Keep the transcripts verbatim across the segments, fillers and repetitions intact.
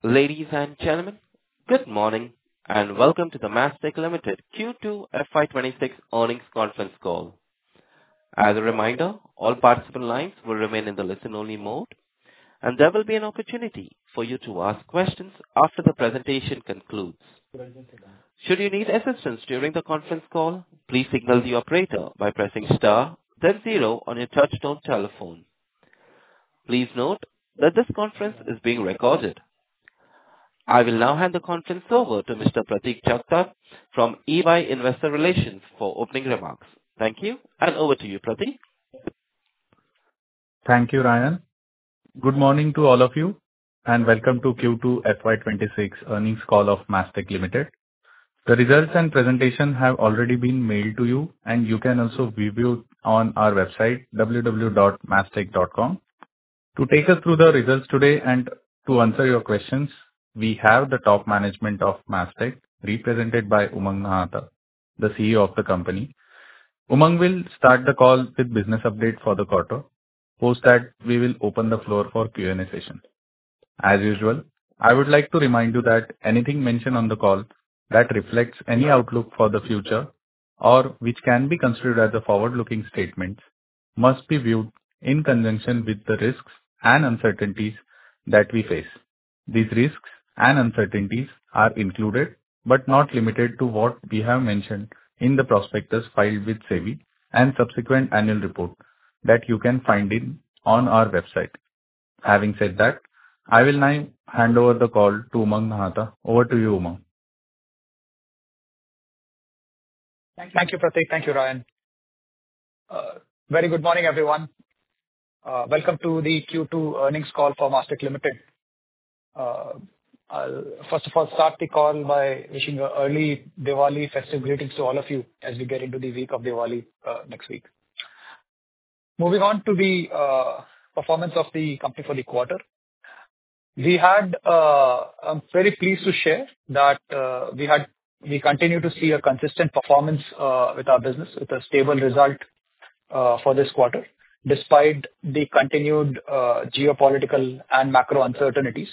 Ladies and gentlemen, good morning, and welcome to the Mastek Limited Q two F Y twenty-six earnings conference call. As a reminder, all participant lines will remain in the listen-only mode, and there will be an opportunity for you to ask questions after the presentation concludes. Should you need assistance during the conference call, please signal the operator by pressing star, then zero on your touchtone telephone. Please note that this conference is being recorded. I will now hand the conference over to Mister Pratik Jagtap from E Y Investor Relations for opening remarks. Thank you, and over to you, Pratik. Thank you, Ryan. Good morning to all of you, and welcome to Q two F Y twenty-six earnings call of Mastek Limited. The results and presentation have already been mailed to you, and you can also view on our website, w w w dot mastek dot com. To take us through the results today and to answer your questions, we have the top management of Mastek, represented by Umang Nahata, the C E O of the company. Umang will start the call with business update for the quarter. Post that, we will open the floor for Q and A session. As usual, I would like to remind you that anything mentioned on the call that reflects any outlook for the future or which can be considered as a forward-looking statement must be viewed in conjunction with the risks and uncertainties that we face. These risks and uncertainties are included, but not limited to what we have mentioned in the prospectus filed with SEBI and subsequent annual report that you can find in on our website. Having said that, I will now hand over the call to Umang Nahata. Over to you, Umang. Thank you, Pratik. Thank you, Ryan. Uh, very good morning, everyone. Uh, welcome to the Q two earnings call for Mastek Limited. Uh, I'll first of all start the call by wishing an early Diwali festive greetings to all of you as we get into the week of Diwali uh, next week. Moving on to the uh, performance of the company for the quarter. We had, uh, I'm very pleased to share that uh, we had, we continue to see a consistent performance uh, with our business, with a stable result uh, for this quarter, despite the continued uh, geopolitical and macro uncertainties.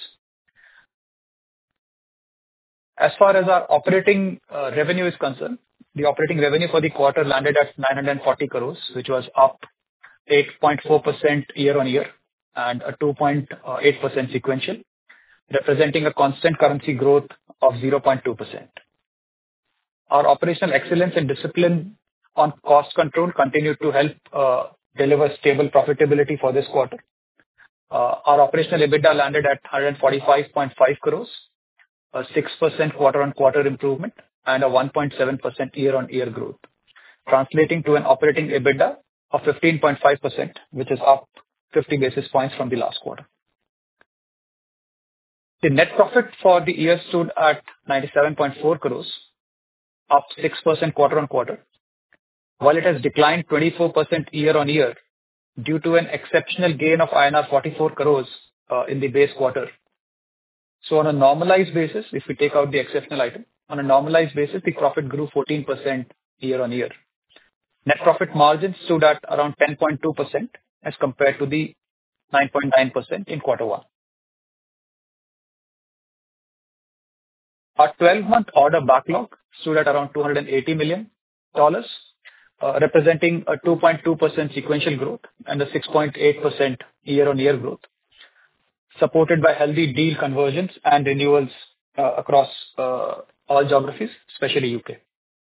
As far as our operating uh, revenue is concerned, the operating revenue for the quarter landed at nine hundred forty crores, which was up eight point four percent year-on-year and a two point eight percent sequential, representing a constant currency growth of zero point two percent. Our operational excellence and discipline on cost control continued to help uh, deliver stable profitability for this quarter. Uh, our operational EBITDA landed at one hundred forty-five point five crores, a six percent quarter-on-quarter improvement and a one point seven percent year-on-year growth, translating to an operating EBITDA of fifteen point five percent, which is up fifty basis points from the last quarter. The net profit for the year stood at ninety-seven point four crores, up six percent quarter-on-quarter, while it has declined twenty-four percent year-on-year due to an exceptional gain of I N R forty-four crores uh, in the base quarter. So on a normalized basis, if we take out the exceptional item, on a normalized basis, the profit grew fourteen percent year-on-year. Net profit margin stood at around ten point two percent as compared to the nine point nine percent in quarter one. Our twelve-month order backlog stood at around two hundred eighty million dollars, uh, representing a two point two percent sequential growth and a six point eight percent year-on-year growth, supported by healthy deal conversions and renewals uh, across uh, all geographies, especially U K.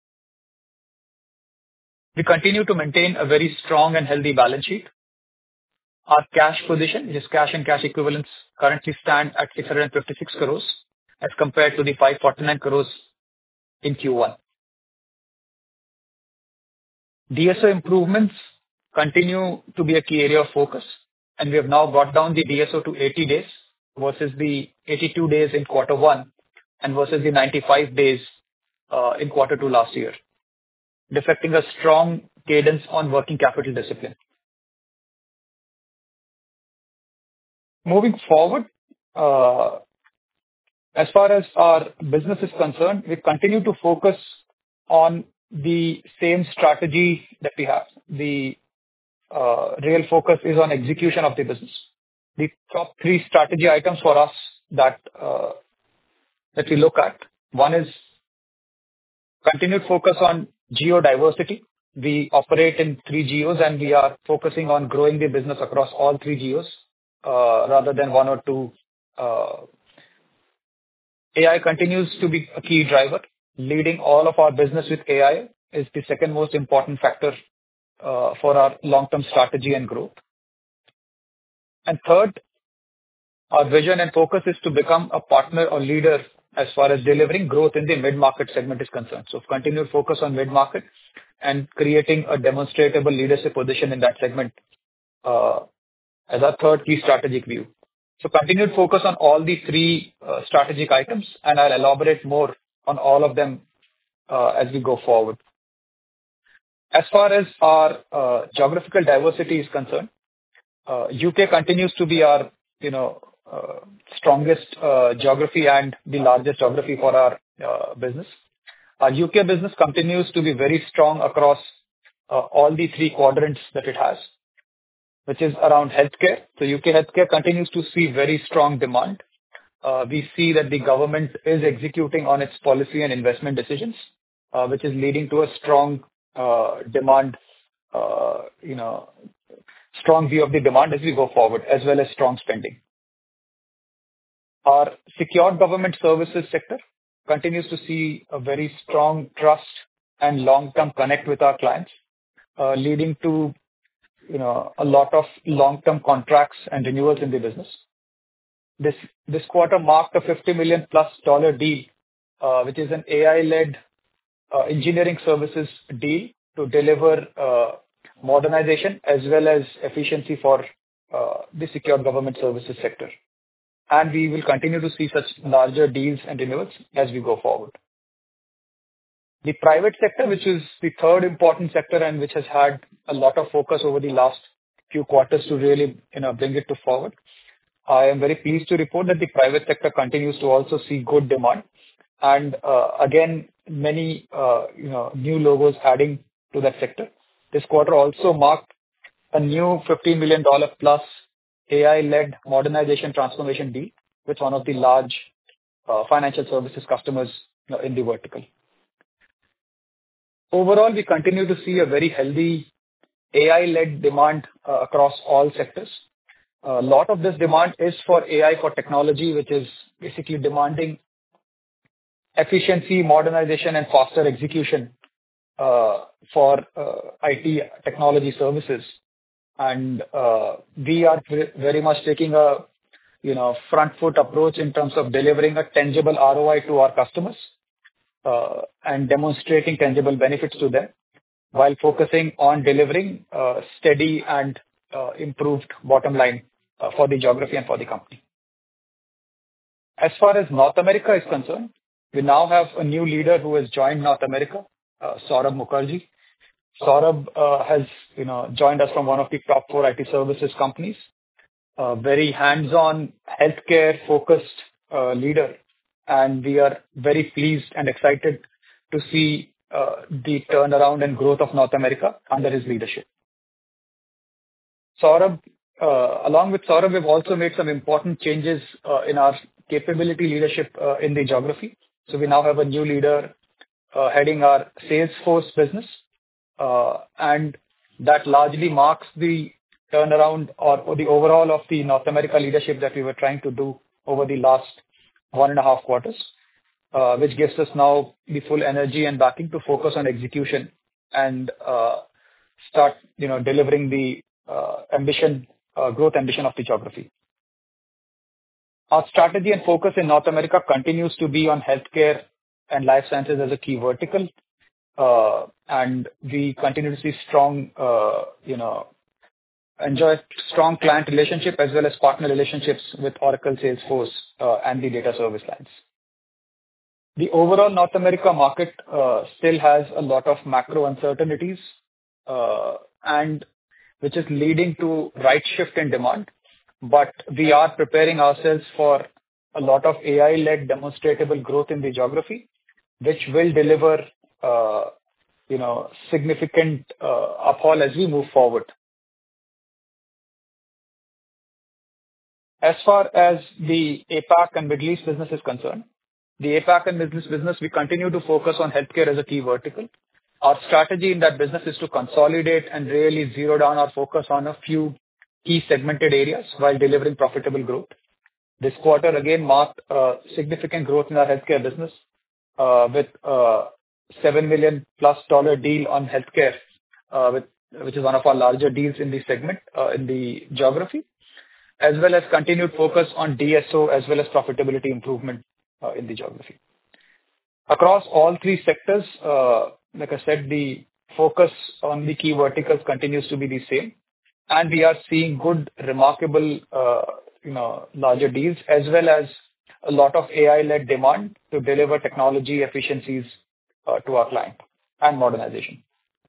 We continue to maintain a very strong and healthy balance sheet. Our cash position, which is cash and cash equivalents, currently stand at six hundred fifty-six crores as compared to the five hundred forty-nine crores in Q one. D S O improvements continue to be a key area of focus, and we have now brought down the D S O to eighty days versus the eighty-two days in quarter one and versus the ninety-five days uh, in quarter two last year, reflecting a strong cadence on working capital discipline. Moving forward, uh, as far as our business is concerned, we continue to focus on the same strategy that we have. The uh, real focus is on execution of the business. The top three strategy items for us that uh, that we look at. One is continued focus on geo diversity. We operate in three geos, and we are focusing on growing the business across all three geos uh, rather than one or two. Uh, A I continues to be a key driver. Leading all of our business with A I is the second most important factor uh, for our long-term strategy and growth. And third, our vision and focus is to become a partner or leader as far as delivering growth in the mid-market segment is concerned. So continued focus on mid-market and creating a demonstrable leadership position in that segment uh, as our third key strategic view. So continued focus on all the three uh, strategic items, and I'll elaborate more on all of them uh, as we go forward. As far as our uh, geographical diversity is concerned, uh, U K continues to be our, you know, uh, strongest uh, geography and the largest geography for our uh, business. Our U K business continues to be very strong across uh, all the three quadrants that it has, which is around healthcare. So U K healthcare continues to see very strong demand. Uh, we see that the government is executing on its policy and investment decisions, uh, which is leading to a strong uh, demand, uh, you know, strong view of the demand as we go forward, as well as strong spending. Our secured government services sector continues to see a very strong trust and long-term connect with our clients, uh, leading to you know, a lot of long-term contracts and renewals in the business. This this quarter marked a fifty million plus dollar deal, uh, which is an A I-led uh, engineering services deal to deliver uh, modernization as well as efficiency for uh, the secure government services sector. And we will continue to see such larger deals and renewals as we go forward. The private sector, which is the third important sector and which has had a lot of focus over the last few quarters to really you know, bring it to forward. I am very pleased to report that the private sector continues to also see good demand. And uh, again, many uh, you know, new logos adding to that sector. This quarter also marked a new fifteen million dollars plus A I-led modernization transformation deal with one of the large uh, financial services customers you know, in the vertical. Overall, we continue to see a very healthy A I-led demand uh, across all sectors. A lot of this demand is for A I for technology, which is basically demanding efficiency, modernization, and faster execution uh, for uh, I T technology services. And uh, we are very much taking a you know front foot approach in terms of delivering a tangible R O I to our customers uh, and demonstrating tangible benefits to them, while focusing on delivering uh, steady and uh, improved bottom line uh, for the geography and for the company. As far as North America is concerned, we now have a new leader who has joined North America, uh, Saurabh Mukherjee. Saurabh uh, has you know, joined us from one of the top four I T services companies, a very hands-on, healthcare-focused uh, leader, and we are very pleased and excited to see Uh, the turnaround and growth of North America under his leadership. Saurabh, uh, along with Saurabh, we've also made some important changes uh, in our capability leadership uh, in the geography. So we now have a new leader uh, heading our Salesforce business, uh, and that largely marks the turnaround or, or the overall of the North America leadership that we were trying to do over the last one and a half quarters. Uh, which gives us now the full energy and backing to focus on execution and uh, start, you know, delivering the uh, ambition, uh, growth ambition of the geography. Our strategy and focus in North America continues to be on healthcare and life sciences as a key vertical, uh, and we continue to see strong, uh, you know, enjoy strong client relationship as well as partner relationships with Oracle, Salesforce, uh, and the data service lines. The overall North America market uh, still has a lot of macro uncertainties, uh, and which is leading to right shift in demand. But we are preparing ourselves for a lot of A I-led demonstrable growth in the geography, which will deliver, uh, you know, significant uh, uphaul as we move forward. As far as the APAC and Middle East business is concerned, the APAC and Middle East business, we continue to focus on healthcare as a key vertical. Our strategy in that business is to consolidate and really zero down our focus on a few key segmented areas while delivering profitable growth. This quarter again marked uh, significant growth in our healthcare business uh, with uh, seven million plus dollar deal on healthcare, uh, with, which is one of our larger deals in the segment, uh, in the geography, as well as continued focus on D S O as well as profitability improvement uh, in the geography. Across all three sectors, uh, like I said, the focus on the key verticals continues to be the same, and we are seeing good, remarkable, uh, you know, larger deals as well as a lot of A I-led demand to deliver technology efficiencies uh, to our client and modernization.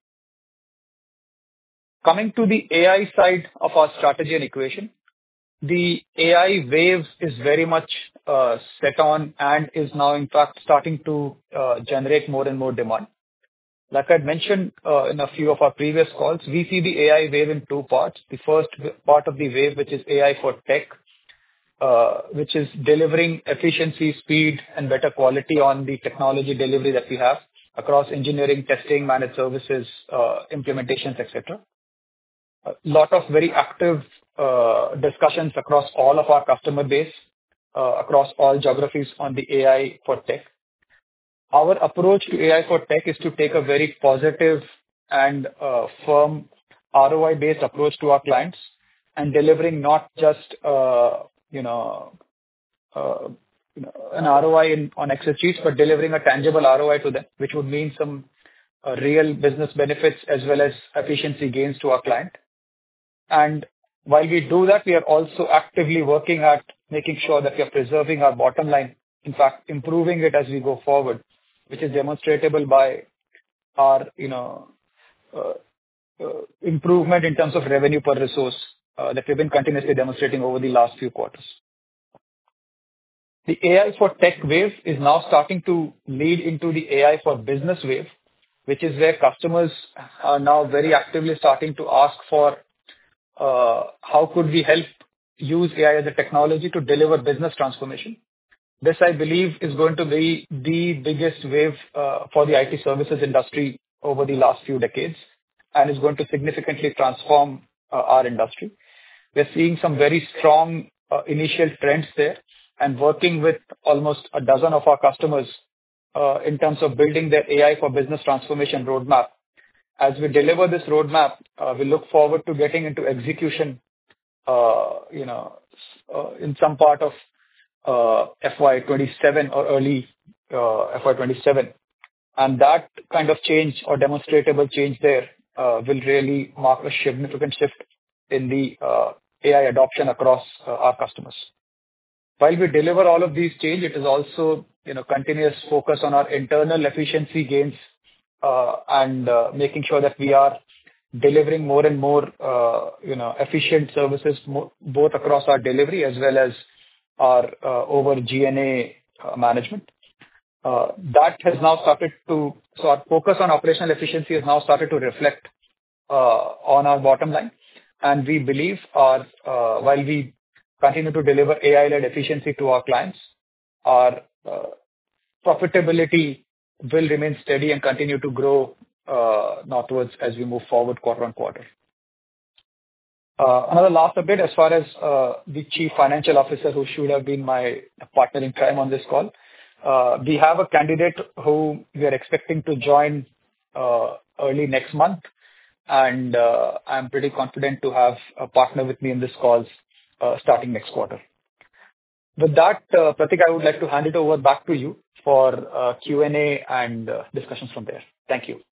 Coming to the A I side of our strategy and equation, the A I wave is very much uh, set on and is now, in fact, starting to uh, generate more and more demand. Like I mentioned uh, in a few of our previous calls, we see the A I wave in two parts. The first part of the wave, which is A I for tech, uh, which is delivering efficiency, speed, and better quality on the technology delivery that we have across engineering, testing, managed services, uh, implementations, et cetera. A lot of very active uh, discussions across all of our customer base, uh, across all geographies on the A I for tech. Our approach to A I for tech is to take a very positive and uh, firm R O I-based approach to our clients and delivering not just uh, you know, uh, you know an R O I in, on Excel sheets, but delivering a tangible R O I to them, which would mean some uh, real business benefits as well as efficiency gains to our client. And while we do that, we are also actively working at making sure that we are preserving our bottom line, in fact, improving it as we go forward, which is demonstratable by our, you know, uh, uh, improvement in terms of revenue per resource uh, that we've been continuously demonstrating over the last few quarters. The A I for tech wave is now starting to lead into the A I for business wave, which is where customers are now very actively starting to ask for uh, how could we help use A I as a technology to deliver business transformation. This, I believe, is going to be the biggest wave uh, for the I T services industry over the last few decades and is going to significantly transform uh, our industry. We're seeing some very strong uh, initial trends there and working with almost a dozen of our customers uh, in terms of building their A I for business transformation roadmap. As we deliver this roadmap, uh, we look forward to getting into execution, uh, you know, uh, in some part of uh, F Y twenty-seven or early uh, F Y twenty-seven. And that kind of change or demonstrable change there uh, will really mark a significant shift in the uh, A I adoption across uh, our customers. While we deliver all of these change, it is also, you know, continuous focus on our internal efficiency gains uh, and uh, making sure that we are delivering more and more, uh, you know, efficient services mo- both across our delivery as well as our uh, over G N A uh, management. Uh, that has now started to, so our focus on operational efficiency has now started to reflect uh, on our bottom line. And we believe our, uh, while we continue to deliver A I-led efficiency to our clients, our uh, profitability will remain steady and continue to grow uh, northwards as we move forward quarter on quarter. Uh, another last update as far as uh, the Chief Financial Officer, who should have been my partner in crime on this call. Uh, we have a candidate who we are expecting to join uh, early next month, and uh, I'm pretty confident to have a partner with me in this calls uh, starting next quarter. With that, uh, Pratik, I would like to hand it over back to you for uh, Q and A and uh, discussions from there. Thank you.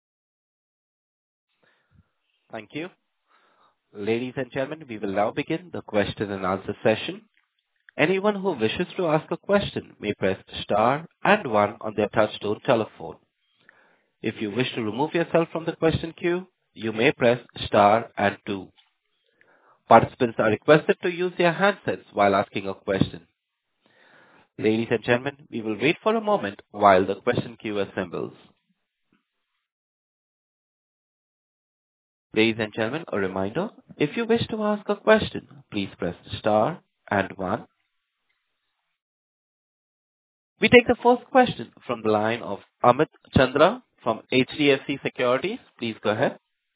Thank you. Ladies and gentlemen, we will now begin the question and answer session. Anyone who wishes to ask a question may press star and one on their touchtone telephone. If you wish to remove yourself from the question queue, you may press star and two. Participants are requested to use their handsets while asking a question. Ladies and gentlemen, we will wait for a moment while the question queue assembles. Ladies and gentlemen, a reminder, if you wish to ask a question, please press star and one. We take the first question from the line of Amit Chandra from H D F C Securities. Please go ahead.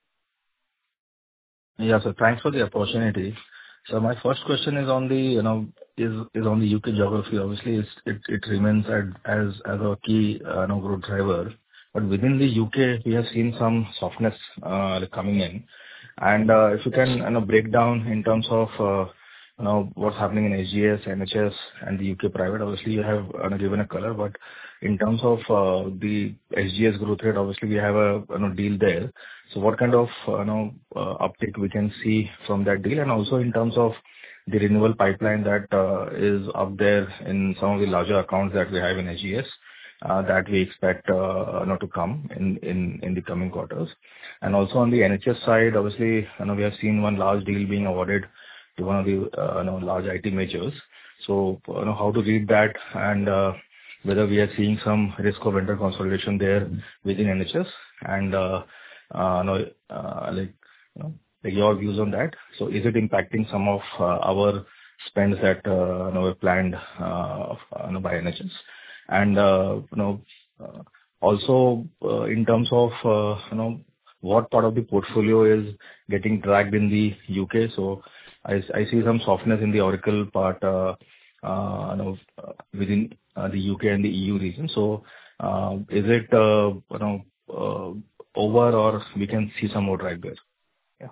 Yeah, so thanks for the opportunity. So my first question is on the, you know, is is on the U K geography. Obviously, it's, it it remains at, as as a key, uh, you know, growth driver. But within the U K, we have seen some softness uh, like coming in. And uh, if you can, you know, break down in terms of, uh, you know, what's happening in H G S, N H S, and the U K private. Obviously, you have uh, given a color, but in terms of uh, the H G S growth rate, obviously we have a, you know, deal there. So what kind of, uh, you know, uh, uptick we can see from that deal? And also in terms of the renewal pipeline that uh, is up there in some of the larger accounts that we have in H G S, uh, that we expect, uh, you know, to come in in in the coming quarters. And also on the N H S side, obviously, you know, we have seen one large deal being awarded to one of the, uh, you know, large I T majors. So, you know, how to read that, and uh, whether we are seeing some risk of vendor consolidation there within N H S, and uh, uh, you know, uh, like, you know, like your views on that. So is it impacting some of uh, our spends that uh, you know, were planned uh, you know, by N H S? And uh, you know, uh, also uh, in terms of uh, you know, what part of the portfolio is getting dragged in the U K? So I I see some softness in the Oracle part, uh, uh, you know, uh, within uh, the U K and the E U region. So uh, is it uh, you know uh, over, or we can see some more drag there? Yeah.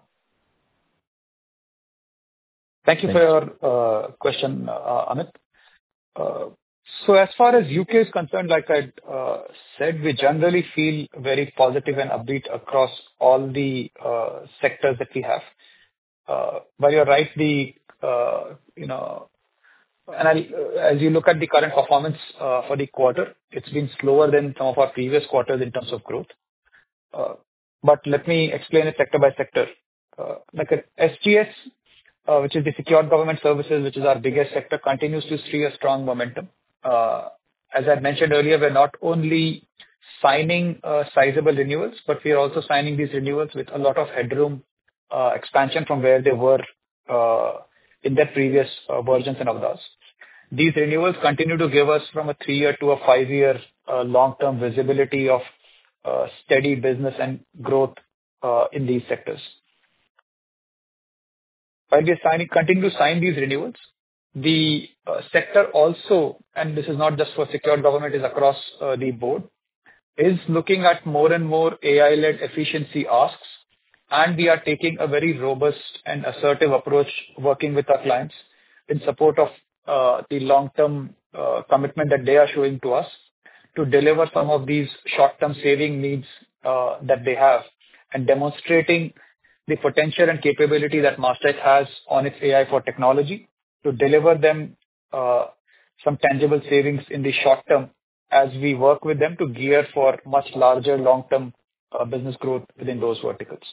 Thank you for your uh, question, uh, Amit. Uh, So as far as U K is concerned, like I uh, said, we generally feel very positive and upbeat across all the uh, sectors that we have. Uh, But you're right, the, uh, you know, and I'll- as you look at the current performance uh, for the quarter, it's been slower than some of our previous quarters in terms of growth. Uh, But let me explain it sector by sector. Uh, Like at S G S, uh, which is the Secured Government Services, which is our biggest sector, continues to see a strong momentum. Uh, As I mentioned earlier, we're not only signing uh, sizable renewals, but we are also signing these renewals with a lot of headroom uh, expansion from where they were uh, in their previous uh, versions and Avdas. These renewals continue to give us from a three-year to a five-year uh, long-term visibility of uh, steady business and growth uh, in these sectors. While we are signing, continue to sign these renewals, the uh, sector also, and this is not just for secured government, is across uh, the board, is looking at more and more A I-led efficiency asks, and we are taking a very robust and assertive approach working with our clients in support of uh, the long-term uh, commitment that they are showing to us to deliver some of these short-term saving needs uh, that they have, and demonstrating the potential and capability that Mastek has on its A I for technology to deliver them uh, some tangible savings in the short term as we work with them to gear for much larger long-term uh, business growth within those verticals.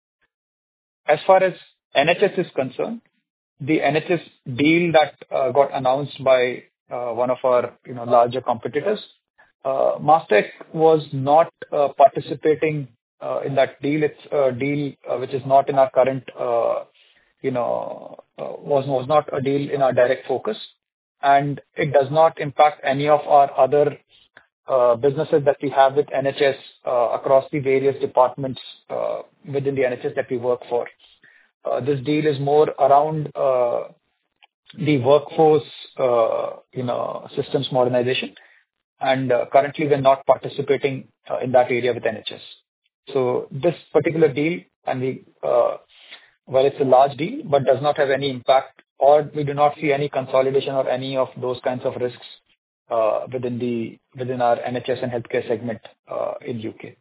As far as N H S is concerned, the N H S deal that uh, got announced by uh, one of our you know larger competitors, uh, Mastek was not uh, participating uh, in that deal. It's a deal uh, which is not in our current, uh, you know, uh, was was not a deal in our direct focus, and it does not impact any of our other uh, businesses that we have with N H S uh, across the various departments uh, within the N H S that we work for. Uh, this deal is more around uh, the workforce, uh, you know, systems modernization, and uh, currently we're not participating uh, in that area with N H S. So this particular deal, and we, uh, well, it's a large deal, but does not have any impact, or we do not see any consolidation or any of those kinds of risks uh, within the within our N H S and healthcare segment uh, in U K.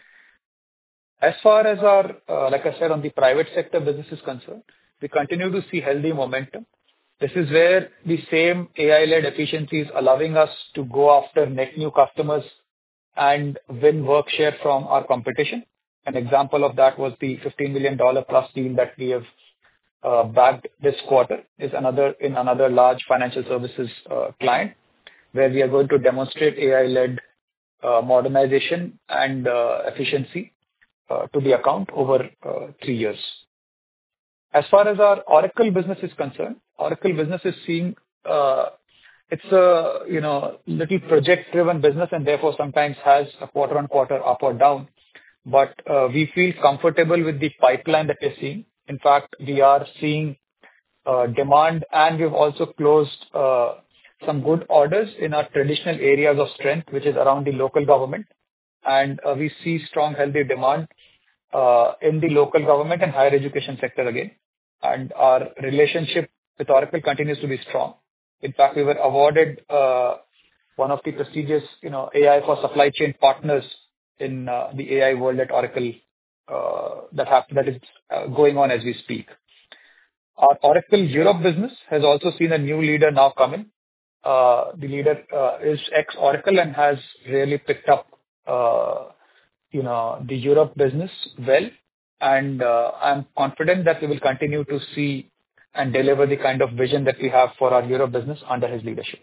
As far as our, uh, like I said, on the private sector business is concerned, we continue to see healthy momentum. This is where the same A I-led efficiency is allowing us to go after net new customers and win work share from our competition. An example of that was the fifteen million dollars plus deal that we have uh, bagged this quarter is another in another large financial services uh, client, where we are going to demonstrate A I-led uh, modernization and uh, efficiency uh, to the account over uh, three years. As far as our Oracle business is concerned, Oracle business is seeing, uh, it's a, you know, little project-driven business and therefore sometimes has a quarter-on-quarter up or down. But uh, we feel comfortable with the pipeline that we're seeing. In fact, we are seeing uh, demand, and we've also closed uh, some good orders in our traditional areas of strength, which is around the local government. And uh, we see strong, healthy demand uh, in the local government and higher education sector again. And our relationship with Oracle continues to be strong. In fact, we were awarded uh, one of the prestigious, you know, A I for supply chain partners in uh, the A I world at Oracle uh, that have, that is uh, going on as we speak. Our Oracle Europe business has also seen a new leader now come in. Uh, the leader uh, is ex-Oracle and has really picked up, uh, you know, the Europe business well. And uh, I'm confident that we will continue to see and deliver the kind of vision that we have for our Europe business under his leadership.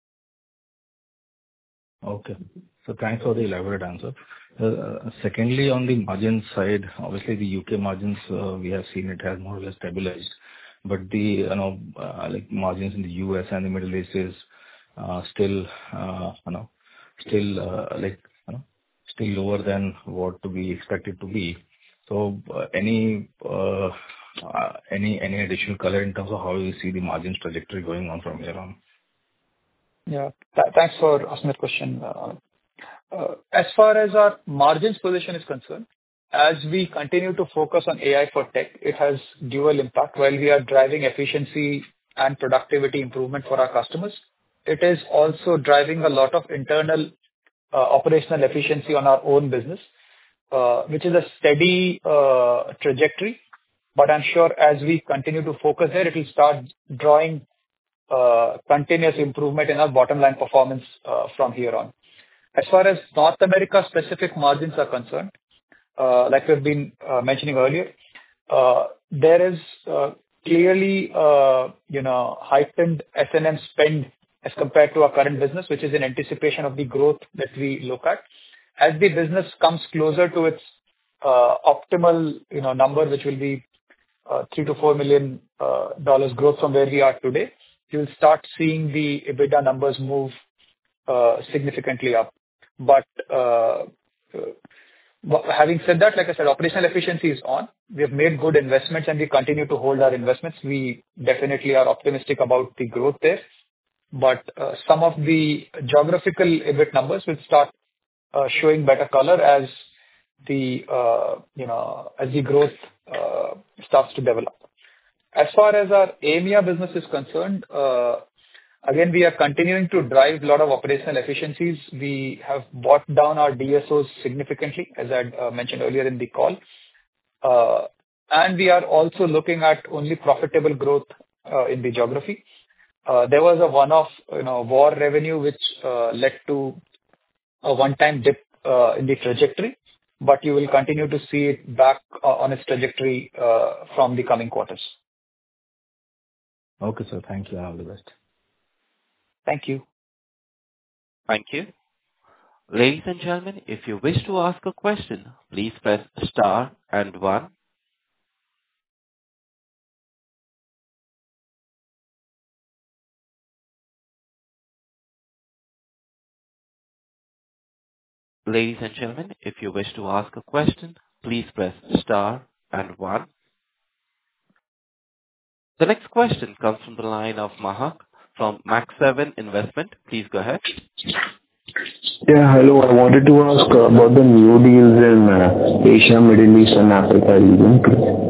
Okay. So thanks for the elaborate answer. Uh, secondly, on the margin side, obviously the U K margins, uh, we have seen it has more or less stabilized, but the, you know, uh, like margins in the U S and the Middle East is uh, still, uh, you know, still uh, like, you know, still lower than what to be expected to be. So uh, any uh, uh, any any additional color in terms of how you see the margins trajectory going on from here on? Yeah, Th- thanks for asking that question. Uh, uh, as far as our margins position is concerned, as we continue to focus on A I for tech, it has dual impact. While we are driving efficiency and productivity improvement for our customers, it is also driving a lot of internal uh, operational efficiency on our own business, uh, which is a steady uh, trajectory. But I'm sure as we continue to focus there, it will start drawing uh, continuous improvement in our bottom line performance uh, from here on. As far as North America specific margins are concerned, uh, like we've been uh, mentioning earlier, uh, there is uh, clearly, uh, you know, heightened S and M spend as compared to our current business, which is in anticipation of the growth that we look at. As the business comes closer to its uh, optimal, you know, number, which will be uh, three to four million uh, dollars growth from where we are today, you'll start seeing the EBITDA numbers move uh, significantly up. But uh, uh, having said that, like I said, operational efficiency is on. We have made good investments and we continue to hold our investments. We definitely are optimistic about the growth there. But uh, some of the geographical EBIT numbers will start uh, showing better color as the uh, you know as the growth uh, starts to develop. As far as our A M E A business is concerned, uh, again we are continuing to drive a lot of operational efficiencies. We have brought down our D S Os significantly, as I uh, mentioned earlier in the call, uh, and we are also looking at only profitable growth uh, in the geography. Uh, there was a one-off, you know, war revenue which uh, led to a one-time dip uh, in the trajectory, but you will continue to see it back uh, on its trajectory uh, from the coming quarters. Okay, sir. Thank you. All the best. Thank you. Thank you. Ladies and gentlemen, if you wish to ask a question, please press star and one. Ladies and gentlemen, if you wish to ask a question, please press star and one. The next question comes from the line of Mahak from Max seven Investment. Please go ahead. Yeah, hello. I wanted to ask uh, about the new deals in uh, Asia, Middle East, and Africa region.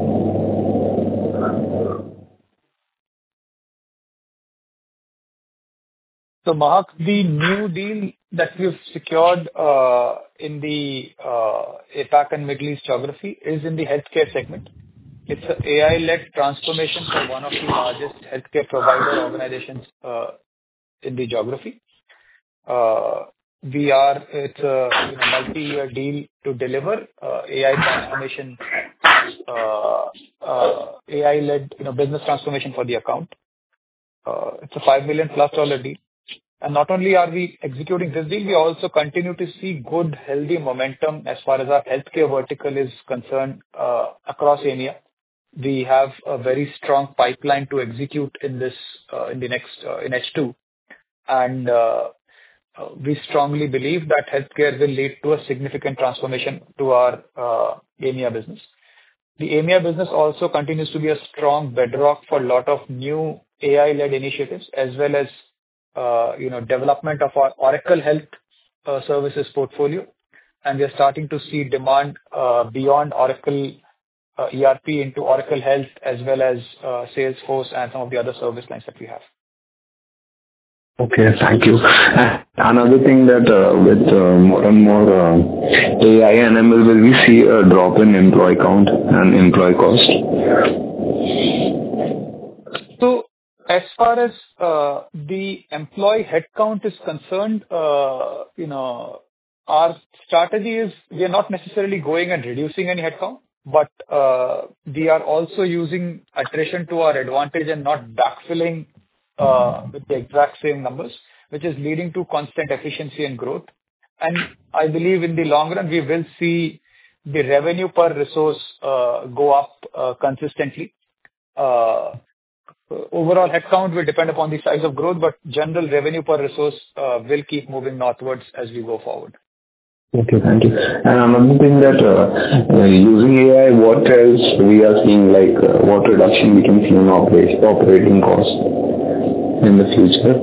So, Mahak, the new deal that we've secured uh, in the uh, APAC and Middle East geography is in the healthcare segment. It's an A I-led transformation for one of the largest healthcare provider organizations uh, in the geography. Uh, we are, it's a you know, multi-year deal to deliver uh, A I transformation, uh, uh, A I-led you know, business transformation for the account. Uh, it's a five million plus dollar deal. And not only are we executing this deal, we also continue to see good, healthy momentum as far as our healthcare vertical is concerned uh, across A M E A. we have a very strong pipeline to execute in this uh, in the next uh, in H two, and uh, uh, we strongly believe that healthcare will lead to a significant transformation to our uh, A M E A business. The A M E A business also continues to be a strong bedrock for a lot of new A I-led initiatives, as well as uh, you know development of our Oracle Health uh, services portfolio, and we are starting to see demand uh, beyond Oracle uh, E R P into Oracle Health, as well as uh, Salesforce and some of the other service lines that we have. Okay, thank you. And another thing that uh, with uh, more and more uh, A I and M L, will we see a drop in employee count and employee cost? So as far as uh, the employee headcount is concerned, uh, you know, our strategy is we are not necessarily going and reducing any headcount, but uh, we are also using attrition to our advantage and not backfilling uh, with the exact same numbers, which is leading to constant efficiency and growth. And I believe in the long run, we will see the revenue per resource uh, go up uh, consistently. Uh, Overall headcount will depend upon the size of growth, but general revenue per resource uh, will keep moving northwards as we go forward. Okay, thank you. And another thing that uh, uh, using A I, what else we are seeing, like uh, what reduction we can see in operation, operating costs in the future?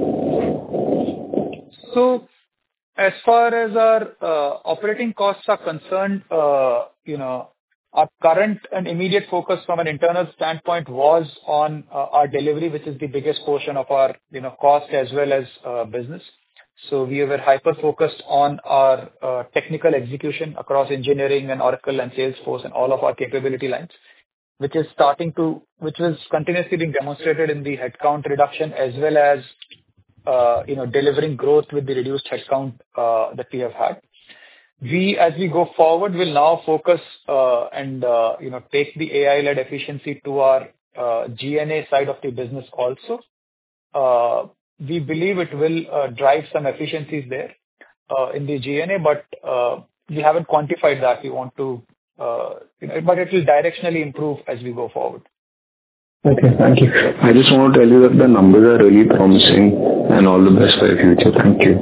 So as far as our uh, operating costs are concerned, uh, you know, our current and immediate focus from an internal standpoint was on uh, our delivery, which is the biggest portion of our, you know, cost as well as uh, business. So we were hyper-focused on our uh, technical execution across engineering and Oracle and Salesforce and all of our capability lines, which is starting to, which was continuously being demonstrated in the headcount reduction as well as, uh, you know, delivering growth with the reduced headcount uh, that we have had. We, as we go forward, will now focus uh, and, uh, you know, take the A I-led efficiency to our uh, G N A side of the business also. Uh, we believe it will uh, drive some efficiencies there uh, in the G N A, but uh, we haven't quantified that. We want to, uh, you know, but it will directionally improve as we go forward. Okay, thank you. I just want to tell you that the numbers are really promising and all the best for your future. Thank you.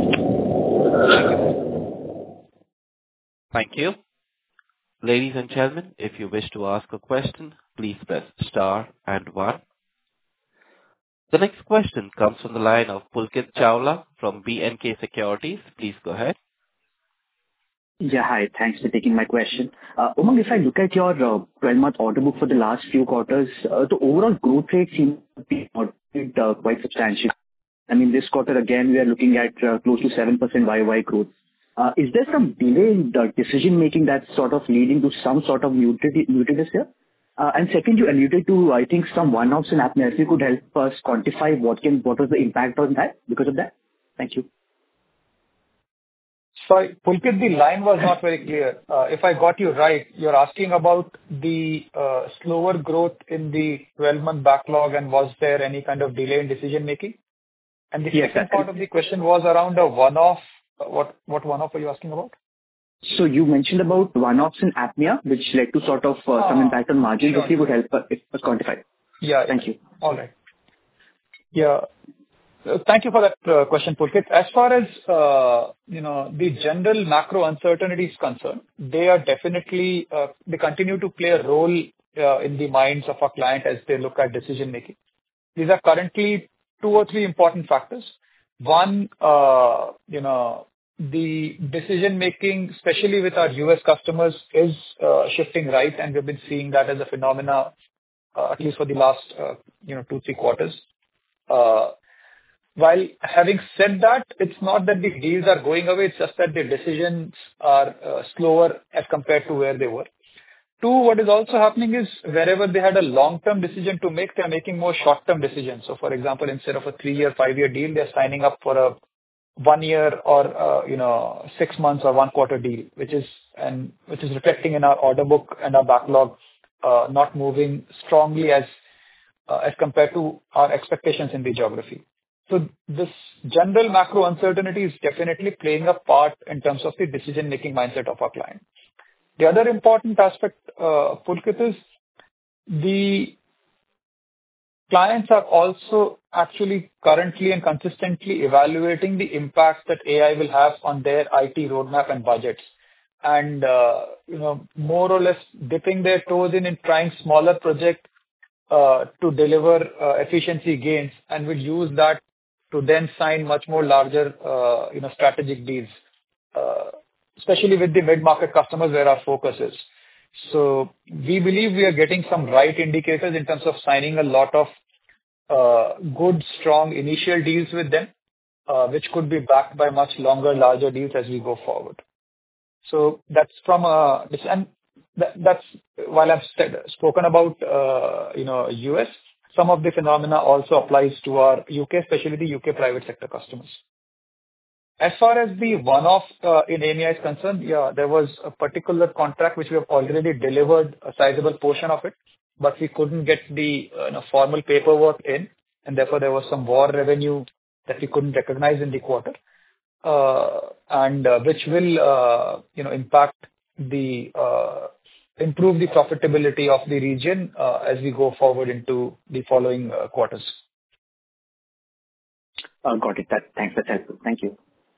Thank you. Ladies and gentlemen, if you wish to ask a question, please press star and one. The next question comes from the line of Pulkit Chawla from B and K Securities. Please go ahead. Yeah, hi. Thanks for taking my question. Uh, Umang, if I look at your uh, twelve-month order book for the last few quarters, uh, the overall growth rate seems to be uh, quite substantial. I mean, this quarter again, we are looking at uh, close to seven percent Y O Y growth. Uh, is there some delay in the decision-making that's sort of leading to some sort of muted- mutedness here? Uh, and second, you alluded to, I think, some one-offs in apnea. If you could help us quantify what can, what was the impact on that because of that? Thank you. Sorry, Pulkit, the line was not very clear. Uh, if I got you right, you're asking about the uh, slower growth in the twelve-month backlog, and was there any kind of delay in decision-making? And the Yes, second sir. part of the question was around a one-off. What what one-off are you asking about? So you mentioned about one-offs in apnea, which led to sort of uh, some Ah, impact on margins. sure. If you would help us if us quantify. Yeah. Thank you. All right. Yeah. Uh, Thank you for that uh, question, Pulkit. As far as uh, you know, the general macro uncertainty is concerned, they are definitely uh, they continue to play a role uh, in the minds of our client as they look at decision making. These are currently two or three important factors. One, uh, you know, the decision making, especially with our U S customers, is uh, shifting right, and we've been seeing that as a phenomena uh, at least for the last uh, you know two three quarters. Uh, While having said that, it's not that the deals are going away, it's just that the decisions are uh, slower as compared to where they were. Two, what is also happening is wherever they had a long-term decision to make, they're making more short-term decisions. So, for example, instead of a three-year, five-year deal, they're signing up for a one-year or, uh, you know, six months or one-quarter deal, which is and which is reflecting in our order book and our backlog uh, not moving strongly as uh, as compared to our expectations in the geography. So this general macro uncertainty is definitely playing a part in terms of the decision-making mindset of our client. The other important aspect, uh, Pulkit, is the clients are also actually currently and consistently evaluating the impact that A I will have on their I T roadmap and budgets. And, uh, you know, more or less dipping their toes in and trying smaller projects uh, to deliver uh, efficiency gains, and will use that to then sign much more larger, uh, you know, strategic deals, uh, especially with the mid-market customers where our focus is. So we believe we are getting some right indicators in terms of signing a lot of uh, good, strong initial deals with them, uh, which could be backed by much longer, larger deals as we go forward. So that's from a, and that, that's while I've said, spoken about, uh, you know, U S, some of the phenomena also applies to our U K, especially the U K private sector customers. As far as the one-off uh, in A M E I is concerned, yeah, there was a particular contract which we have already delivered a sizable portion of it, but we couldn't get the uh, you know, formal paperwork in, and therefore there was some war revenue that we couldn't recognize in the quarter. Uh, and uh, which will, uh, you know, impact the, uh, improve the profitability of the region uh, as we go forward into the following uh, quarters. Uh, got it. That, thanks. That's helpful. Thank you.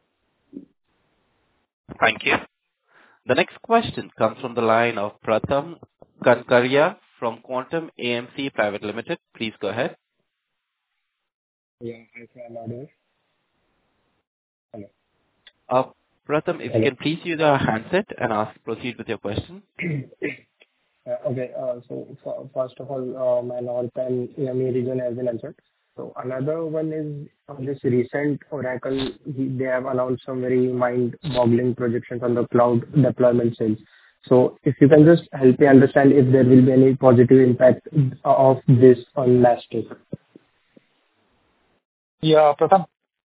Thank you. The next question comes from the line of Pratham Kankaria from Quantum A M C Private Limited. Please go ahead. Yeah, hi, sir. I'm audible. Hello. Uh, Pratham, if Hello. you can please use a handset and ask, proceed with your question. Uh, Okay. uh, So f- first of all, uh, my North and E M E region has been answered. So another one is on this recent Oracle, he- they have announced some very mind-boggling projections on the cloud deployment sales. So if you can just help me understand if there will be any positive impact of this on Mastek. Yeah, Pratham,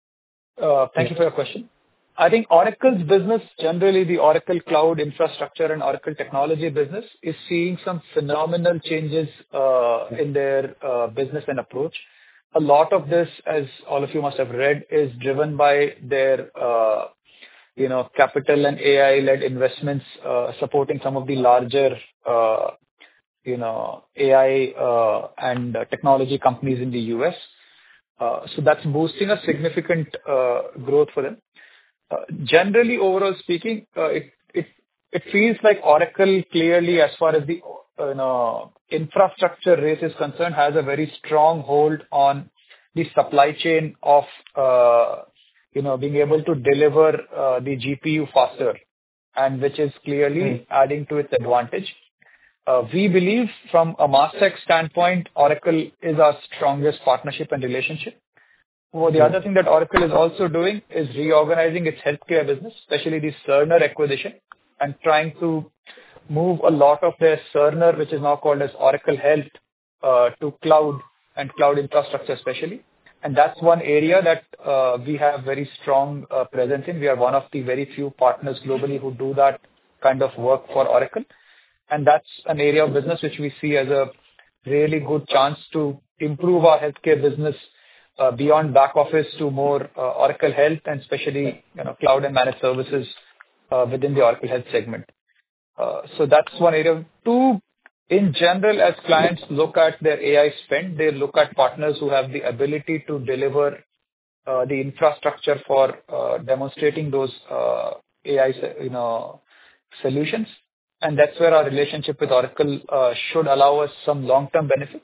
uh, thank Yeah. you for your question. I think Oracle's business, generally the Oracle Cloud Infrastructure and Oracle Technology business, is seeing some phenomenal changes uh, in their uh, business and approach. A lot of this, as all of you must have read, is driven by their, uh, you know, capital and A I-led investments uh, supporting some of the larger, uh, you know, A I uh, and uh, technology companies in the U S. Uh, so that's boosting a significant uh, growth for them. Uh, Generally, overall speaking, uh, it it it feels like Oracle clearly, as far as the uh, you know, infrastructure race is concerned, has a very strong hold on the supply chain of uh, you know being able to deliver uh, the G P U faster, and which is clearly Mm. adding to its advantage. Uh, We believe from a Mastek standpoint, Oracle is our strongest partnership and relationship. Well, the Yeah. other thing that Oracle is also doing is reorganizing its healthcare business, especially the Cerner acquisition, and trying to move a lot of their Cerner, which is now called as Oracle Health, uh, to cloud and cloud infrastructure especially. And that's one area that uh, we have very strong uh, presence in. We are one of the very few partners globally who do that kind of work for Oracle. And that's an area of business which we see as a really good chance to improve our healthcare business uh, beyond back office to more uh, Oracle Health, and especially you know cloud and managed services uh, within the Oracle Health segment. Uh, So that's one area. Two, in general, as clients look at their A I spend, they look at partners who have the ability to deliver uh, the infrastructure for uh, demonstrating those uh, A I, se- you know, solutions. And that's where our relationship with Oracle uh, should allow us some long-term benefit.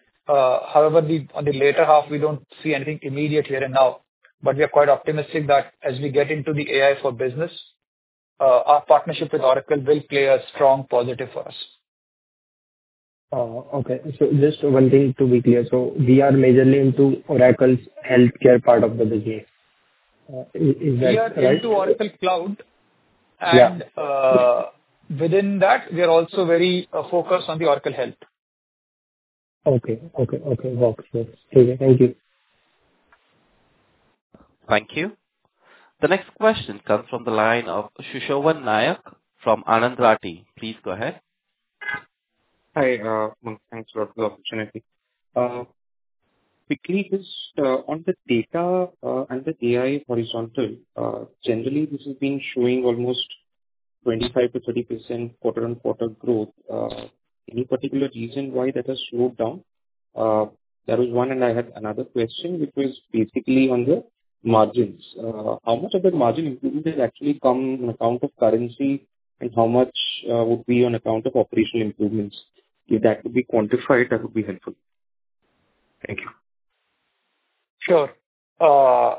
Uh, However, the on the later half, we don't see anything immediate here and now, but we are quite optimistic that as we get into the A I for business, uh, our partnership with Oracle will play a strong positive for us. Oh, okay. So just one thing to be clear. So we are majorly into Oracle's healthcare part of the business. Uh, Is is We are that right? into Oracle Cloud, Yeah. and uh, within that, we are also very uh, focused on the Oracle Health. Okay. Okay. Okay. Works. Works. Okay. Thank you. Thank you. The next question comes from the line of Shushovan Nayak from Anand Rathi. Please go ahead. Hi, uh, well, thanks a lot for the opportunity. Uh, Quickly, just uh, on the data uh, and the A I horizontal, uh, generally this has been showing almost twenty-five to thirty percent quarter-on-quarter growth. Uh, Any particular reason why that has slowed down? Uh, That was one, and I had another question, which was basically on the margins. Uh, How much of that margin improvement has actually come on account of currency, and how much uh, would be on account of operational improvements? If that could be quantified, that would be helpful. Thank you. Sure. Uh,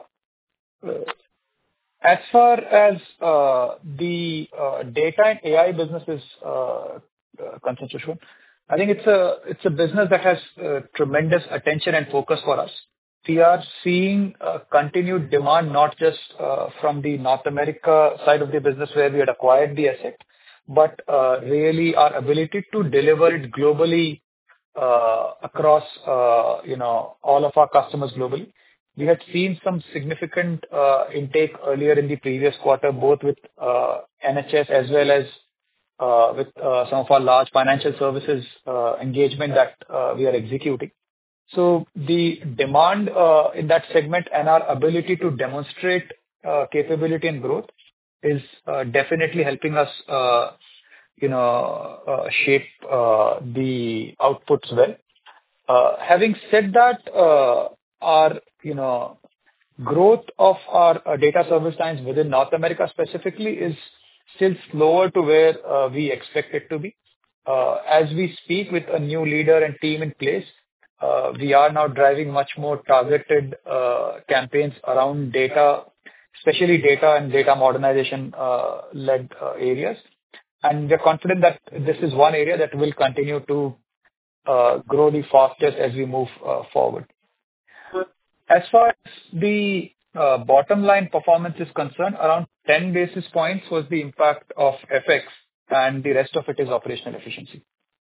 As far as uh, the uh, data and A I business is uh, uh, concerned, Sushman, I think it's a it's a business that has uh, tremendous attention and focus for us. We are seeing uh, continued demand, not just uh, from the North America side of the business where we had acquired the asset, but uh, really our ability to deliver it globally uh, across uh, you know all of our customers globally. We had seen some significant uh, intake earlier in the previous quarter, both with uh, N H S as well as uh, with uh, some of our large financial services uh, engagement that uh, we are executing. So the demand uh, in that segment and our ability to demonstrate uh, capability and growth is uh, definitely helping us, uh, you know, uh, shape uh, the outputs well. Uh, Having said that, uh, our, you know, growth of our uh, data service lines within North America specifically is still slower to where uh, we expect it to be. Uh, As we speak with a new leader and team in place, uh, we are now driving much more targeted uh, campaigns around data, especially data and data modernization uh, led uh, areas. And we're confident that this is one area that will continue to uh, grow the fastest as we move uh, forward. As far as the uh, bottom line performance is concerned, around ten basis points was the impact of F X, and the rest of it is operational efficiency.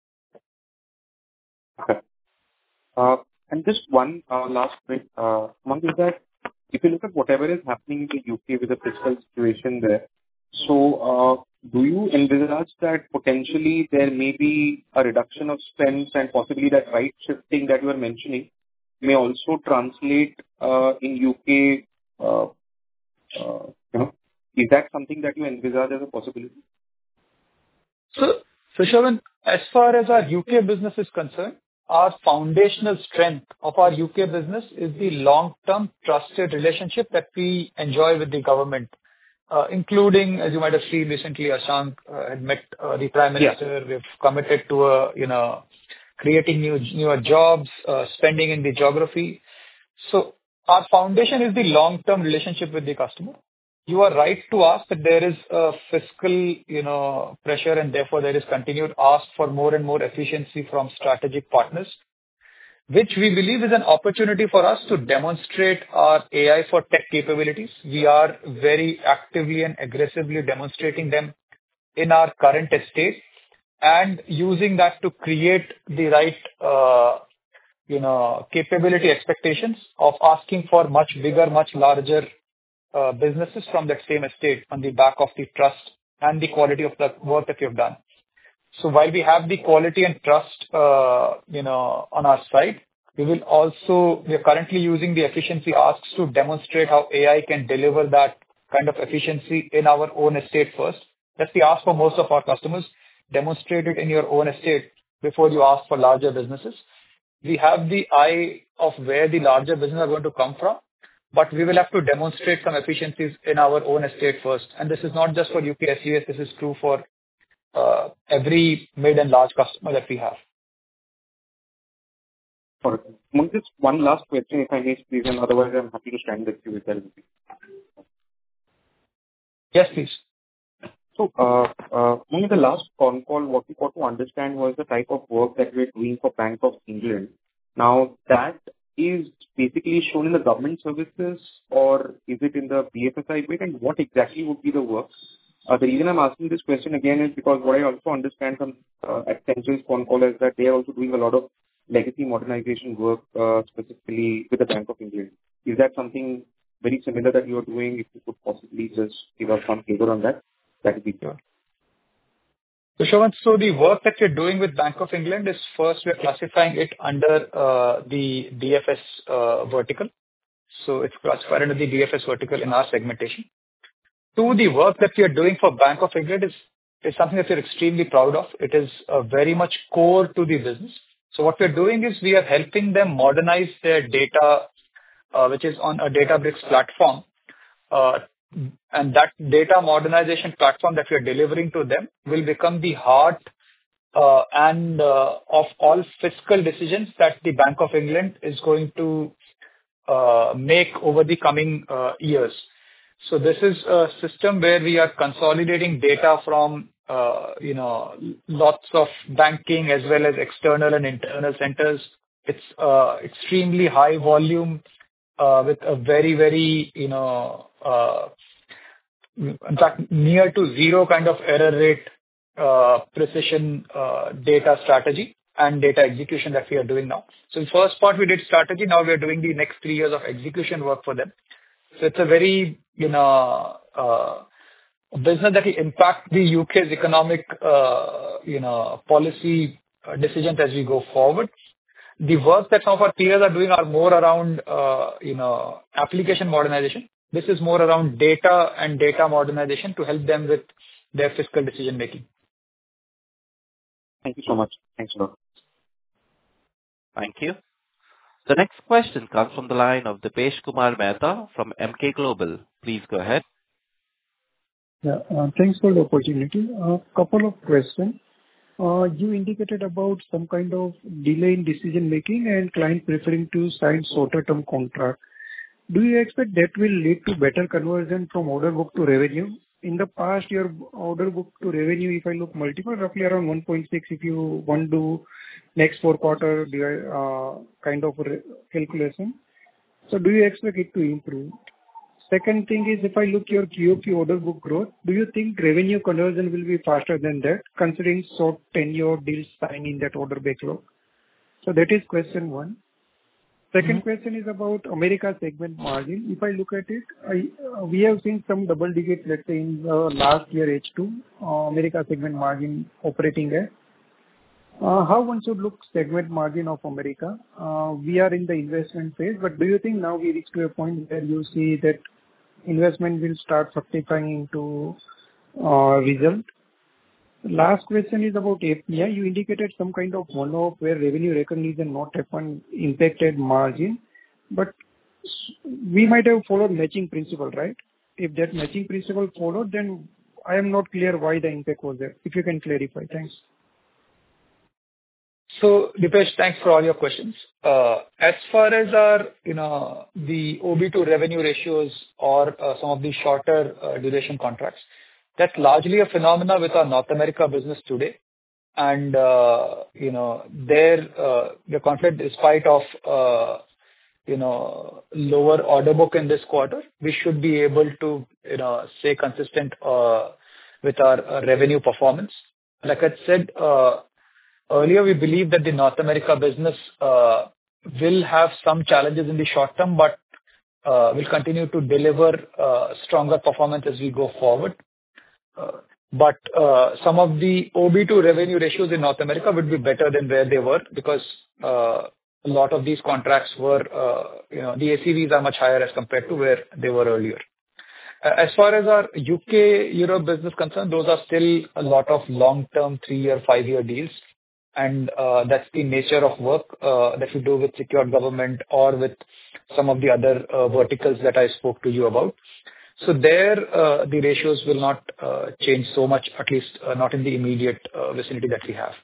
Okay. Uh, And just one uh, last bit, uh, Umang, is that if you look at whatever is happening in the U K with the fiscal situation there, so uh, do you envisage that potentially there may be a reduction of spends and possibly that right shifting that you were mentioning may also translate uh, in U K, uh, uh, you know, is that something that you envisage as a possibility? So, so Shravan, as far as our U K business is concerned, our foundational strength of our U K business is the long-term trusted relationship that we enjoy with the government, uh, including, as you might have seen recently, Ashank uh, had met uh, the Prime Minister. Yeah. We've committed to, a, you know, creating new newer jobs, uh, spending in the geography. So our foundation is the long-term relationship with the customer. You are right to ask that there is a fiscal, you know, pressure, and therefore there is continued ask for more and more efficiency from strategic partners, which we believe is an opportunity for us to demonstrate our A I for tech capabilities. We are very actively and aggressively demonstrating them in our current estate and using that to create the right, uh, you know, capability expectations of asking for much bigger, much larger Uh, businesses from that same estate on the back of the trust and the quality of the work that you've done. So while we have the quality and trust, uh, you know, on our side, we will also, we are currently using the efficiency asks to demonstrate how A I can deliver that kind of efficiency in our own estate first. That's the ask for most of our customers. Demonstrate it in your own estate before you ask for larger businesses. We have the eye of where the larger businesses are going to come from, but we will have to demonstrate some efficiencies in our own estate first. And this is not just for U K S U S, this is true for uh, every mid and large customer that we have. All right. Umang, just one last question, if I may please, and otherwise I'm happy to stand with you with that. Yes, please. So, uh, uh, in the last con call, what we got to understand was the type of work that we're doing for Bank of England. Now, that is basically shown in the government services, or is it in the B F S I bit, and what exactly would be the work? Uh, the reason I'm asking this question again is because what I also understand from uh, Accenture's phone call is that they are also doing a lot of legacy modernization work, uh, specifically with the Bank of England. Is that something very similar that you are doing? If you could possibly just give us some flavor on that, that would be good. So, Shravan, so the work that you're doing with Bank of England is first we're classifying it under uh, the D F S uh, vertical. So it's classified under the D F S vertical in our segmentation. Two, the work that we are doing for Bank of England is is something that we're extremely proud of. It is uh, very much core to the business. So what we're doing is we are helping them modernize their data, uh, which is on a Databricks platform. Uh, and that data modernization platform that we are delivering to them will become the heart uh, and uh, of all fiscal decisions that the Bank of England is going to uh, make over the coming uh, years. So this is a system where we are consolidating data from uh, you know lots of banking as well as external and internal centers. It's uh, extremely high volume uh, with a very very you know uh, in fact near to zero kind of error rate uh, precision uh, data strategy and data execution that we are doing now. So the first part we did strategy. Now we are doing the next three years of execution work for them. So it's a very, you know, uh, business that will impact the U K's economic, uh, you know, policy uh, decisions as we go forward. The work that some of our peers are doing are more around, uh, you know, application modernization. This is more around data and data modernization to help them with their fiscal decision making. Thank you so much. Thanks a lot. Thank you. The next question comes from the line of Dipesh Kumar Mehta from Emkay Global. Please go ahead. Yeah, uh, thanks for the opportunity. A couple of questions. Uh, You indicated about some kind of delay in decision making and client preferring to sign shorter term contract. Do you expect that will lead to better conversion from order book to revenue? In the past, your order book to revenue, if I look multiple, roughly around one point six if you want to next four quarter uh, kind of re- calculation. So do you expect it to improve? Second thing is, if I look your Q O Q order book growth, do you think revenue conversion will be faster than that, considering short tenure deals signed in that order backlog? So that is question one. Second mm-hmm. question is about America segment margin. If I look at it, I, uh, we have seen some double digit, let's say in uh, last year H two, uh, America segment margin operating at. Uh, how one should look segment margin of America? Uh, we are in the investment phase, but do you think now we reach to a point where you see that investment will start fructifying into uh, result? Last question is about A P I. You indicated some kind of one-off where revenue recognition not happen impacted margin, but we might have followed matching principle, right? If that matching principle followed, then I am not clear why the impact was there. If you can clarify. Thanks. So, Dipesh, thanks for all your questions. Uh, as far as our, you know, the O B to revenue ratios or uh, some of the shorter uh, duration contracts, that's largely a phenomena with our North America business today. And, uh, you know, their, uh, the conflict, despite of, uh, you know, lower order book in this quarter, we should be able to, you know, stay consistent uh, with our uh, revenue performance. Like I said, uh, earlier, we believe that the North America business uh, will have some challenges in the short term, but uh, will continue to deliver uh, stronger performance as we go forward. Uh, but uh, some of the O B to revenue ratios in North America would be better than where they were because uh, a lot of these contracts were, uh, you know, the A C Vs are much higher as compared to where they were earlier. As far as our U K Europe business concerned, those are still a lot of long-term three-year, five-year deals. And uh, that's the nature of work uh, that we do with secured government or with some of the other uh, verticals that I spoke to you about. So there, uh, the ratios will not uh, change so much, at least uh, not in the immediate uh, vicinity that we have.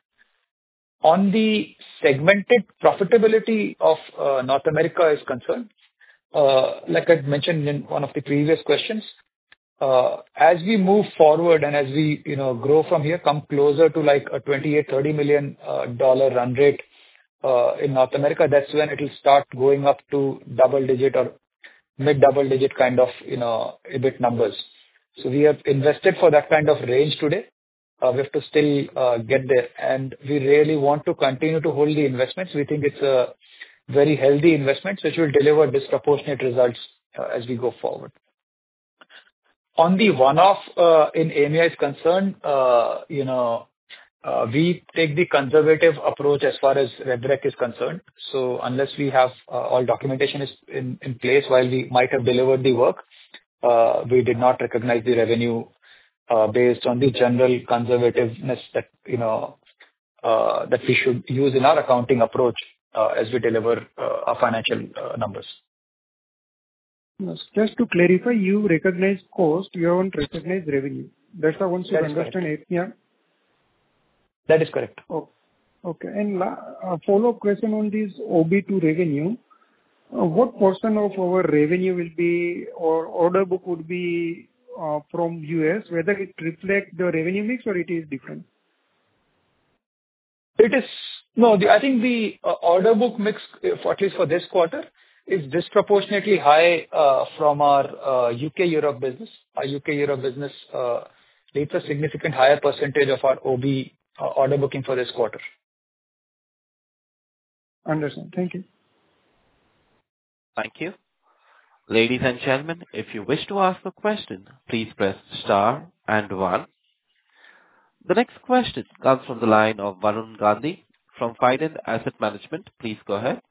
On the segmented profitability of uh, North America is concerned, uh, like I mentioned in one of the previous questions, Uh, as we move forward and as we, you know, grow from here, come closer to like a twenty-eight, thirty million uh, dollar run rate uh, in North America, that's when it will start going up to double digit or mid double digit kind of, you know, EBIT numbers. So we have invested for that kind of range today. Uh, we have to still uh, get there, and we really want to continue to hold the investments. We think it's a very healthy investment, which will deliver disproportionate results uh, as we go forward. On the one-off uh, in A M E I is concerned, uh, you know, uh, we take the conservative approach as far as RevRec is concerned. So unless we have uh, all documentation is in, in place while we might have delivered the work, uh, we did not recognize the revenue uh, based on the general conservativeness that, you know, uh, that we should use in our accounting approach uh, as we deliver uh, our financial uh, numbers. Yes. Just to clarify, you recognize cost, you haven't recognized revenue. That's how one should That is understand it. Yeah. That is correct. Oh, okay. And la- a follow-up question on this O B two revenue. Uh, What portion of our revenue will be or order book would be uh, from U S, whether it reflects the revenue mix or it is different? It is no. The, I think the uh, order book mix, uh, for, at least for this quarter, is disproportionately high uh, from our uh, U K Europe business. Our U K Europe business uh, leads a significant higher percentage of our O B uh, order booking for this quarter. Understand. Thank you. Thank you. Ladies and gentlemen, if you wish to ask a question, please press star and one. The next question comes from the line of Varun Gandhi from Fident Asset Management. Please go ahead.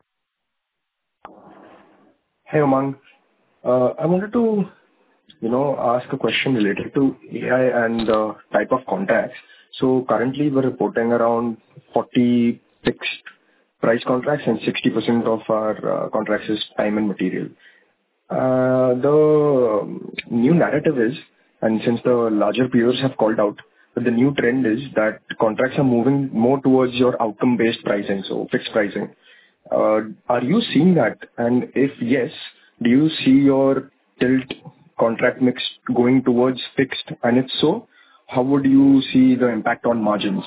Hey, Umang. Uh, I wanted to, you know, ask a question related to A I and uh, type of contracts. So currently, we're reporting around forty fixed price contracts and sixty percent of our uh, contracts is time and material. Uh, the um, new narrative is, and since the larger peers have called out, that the new trend is that contracts are moving more towards your outcome-based pricing, so fixed pricing. Uh, are you seeing that? And if yes, do you see your tilt contract mix going towards fixed? And if so, how would you see the impact on margins?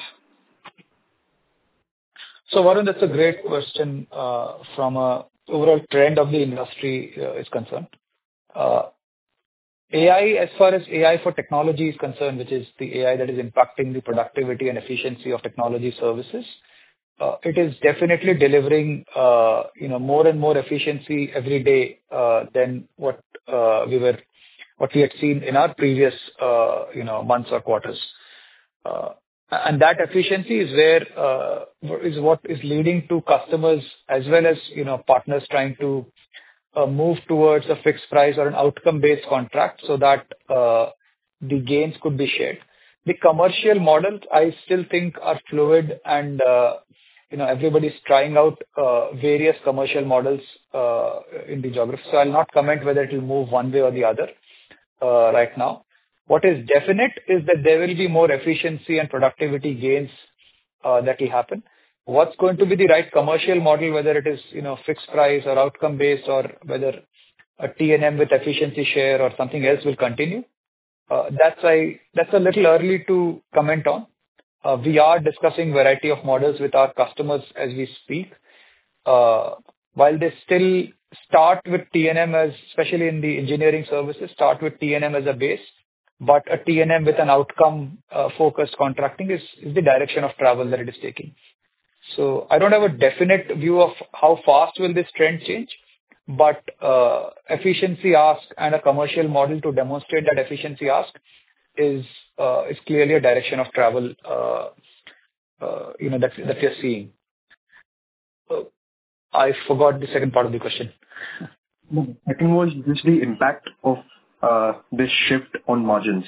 So, Varun, that's a great question uh, from a overall trend of the industry uh, is concerned. Uh, A I, as far as A I for technology is concerned, which is the A I that is impacting the productivity and efficiency of technology services, uh, it is definitely delivering, uh, you know, more and more efficiency every day uh, than what uh, we were, what we had seen in our previous, uh, you know, months or quarters. Uh, And that efficiency is where uh, is what is leading to customers as well as, you know, partners trying to uh, move towards a fixed price or an outcome-based contract so that uh, the gains could be shared. The commercial models, I still think, are fluid and, uh, you know, everybody's trying out uh, various commercial models uh, in the geography. So I'll not comment whether it will move one way or the other uh, right now. What is definite is that there will be more efficiency and productivity gains uh, that will happen. What's going to be the right commercial model, whether it is, you know, fixed price or outcome based, or whether a T and M with efficiency share or something else will continue, uh, that's I that's a little early to comment on. Uh, we are discussing variety of models with our customers as we speak. Uh, while they still start with T and M as, especially in the engineering services, start with T and M as a base. But a T and M with an outcome-focused uh, contracting is, is the direction of travel that it is taking. So I don't have a definite view of how fast will this trend change, but uh, efficiency ask and a commercial model to demonstrate that efficiency ask is uh, is clearly a direction of travel, uh, uh, you know, that that we are seeing. Uh, I forgot the second part of the question. The second was just the impact of Uh, this shift on margins?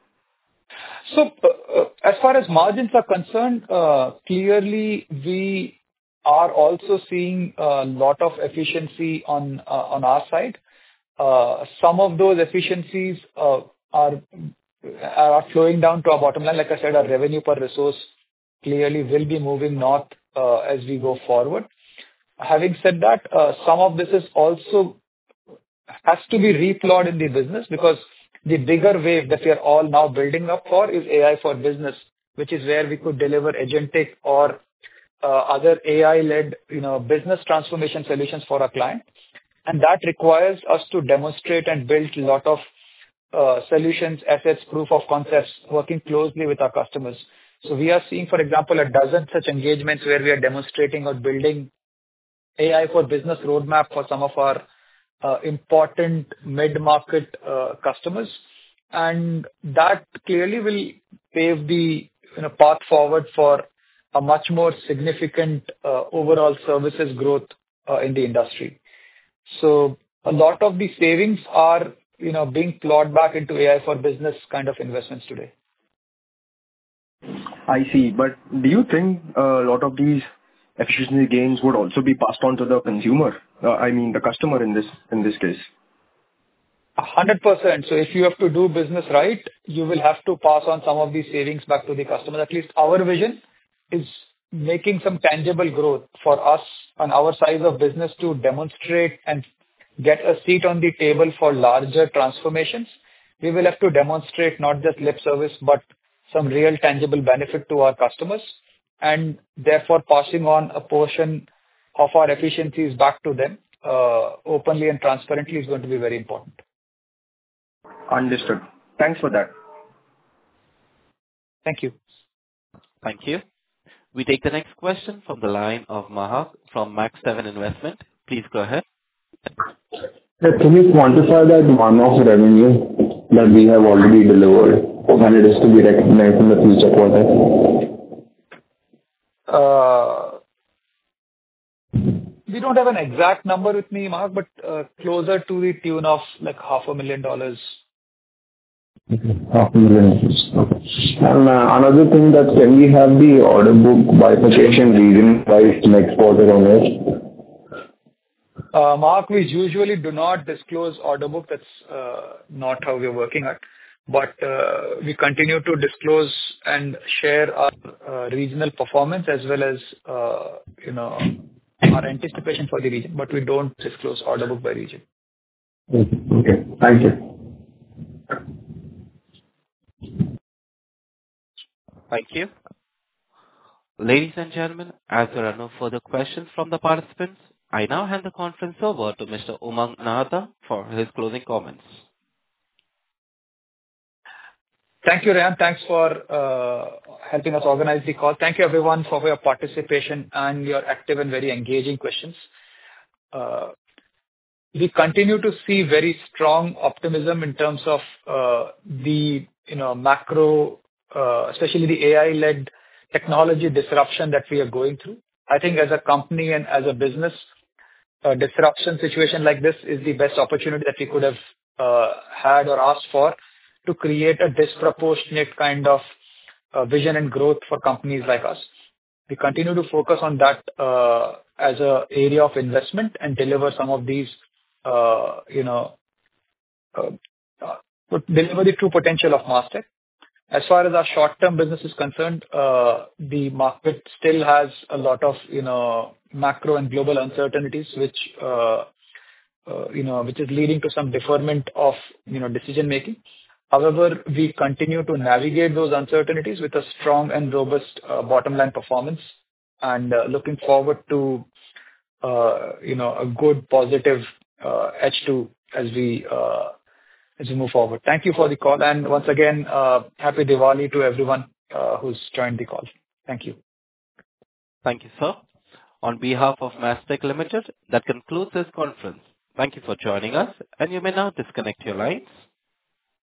So, uh, as far as margins are concerned, uh, clearly we are also seeing a lot of efficiency on uh, on our side. Uh, some of those efficiencies uh, are are flowing down to our bottom line. Like I said, our revenue per resource clearly will be moving north uh, as we go forward. Having said that, uh, some of this is also has to be replowed in the business, because the bigger wave that we are all now building up for is A I for business, which is where we could deliver agentic or uh, other A I-led, you know, business transformation solutions for our client. And that requires us to demonstrate and build a lot of uh, solutions, assets, proof of concepts, working closely with our customers. So we are seeing, for example, a dozen such engagements where we are demonstrating or building A I for business roadmap for some of our Uh, important mid-market uh, customers, and that clearly will pave the, you know, path forward for a much more significant uh, overall services growth uh, in the industry. So a lot of the savings are, you know, being plowed back into A I for business kind of investments today. I see. But do you think a lot of these efficiency gains would also be passed on to the consumer? Uh, I mean, the customer in this in this case. A hundred percent. So if you have to do business right, you will have to pass on some of these savings back to the customer. At least our vision is making some tangible growth for us and our size of business to demonstrate and get a seat on the table for larger transformations. We will have to demonstrate not just lip service, but some real tangible benefit to our customers, and therefore passing on a portion of our efficiencies back to them uh, openly and transparently is going to be very important. Understood. Thanks for that. Thank you. Thank you. We take the next question from the line of Mahak from Max seven Investment. Please go ahead. Yeah, can you quantify that one-off revenue that we have already delivered and it is to be recognized in the future quarter? Uh, we don't have an exact number with me, Mark, but uh, closer to the tune of like half a million dollars. Okay, half a million. Okay. And uh, another thing that can we have the order book bifurcation region-wise next quarter on it? Uh, Mark, we usually do not disclose order book. That's uh, not how we're working at. But uh, we continue to disclose and share our uh, regional performance as well as, uh, you know, our anticipation for the region. But we don't disclose order book by region. Okay. Okay. Thank you. Thank you. Ladies and gentlemen, as there are no further questions from the participants, I now hand the conference over to Mister Umang Nahata for his closing comments. Thank you, Ryan. Thanks for uh, helping us organize the call. Thank you, everyone, for your participation and your active and very engaging questions. Uh, we continue to see very strong optimism in terms of uh, the you know macro, uh, especially the A I-led technology disruption that we are going through. I think as a company and as a business, a disruption situation like this is the best opportunity that we could have uh, had or asked for to create a disproportionate kind of uh, vision and growth for companies like us. We continue to focus on that uh, as an area of investment and deliver some of these, uh, you know, uh, uh, deliver the true potential of Mastek. As far as our short-term business is concerned, uh, the market still has a lot of, you know, macro and global uncertainties, which, uh, uh, you know, which is leading to some deferment of, you know, decision-making. However, we continue to navigate those uncertainties with a strong and robust uh, bottom-line performance, and uh, looking forward to, uh, you know, a good positive uh, H two as we uh, as we move forward. Thank you for the call, and once again, uh, happy Diwali to everyone uh, who's joined the call. Thank you. Thank you, sir. On behalf of Mastek Limited, that concludes this conference. Thank you for joining us, and you may now disconnect your lines.